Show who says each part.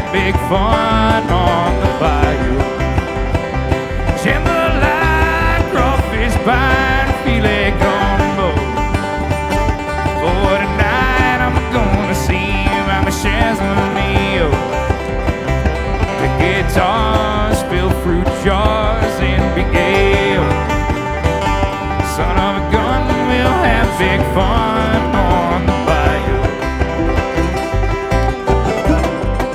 Speaker 1: big fun on the bayou. Jambalaya, crawfish pie, and filet gumbo. For tonight I'm gonna see Mama Shares with me. The guitar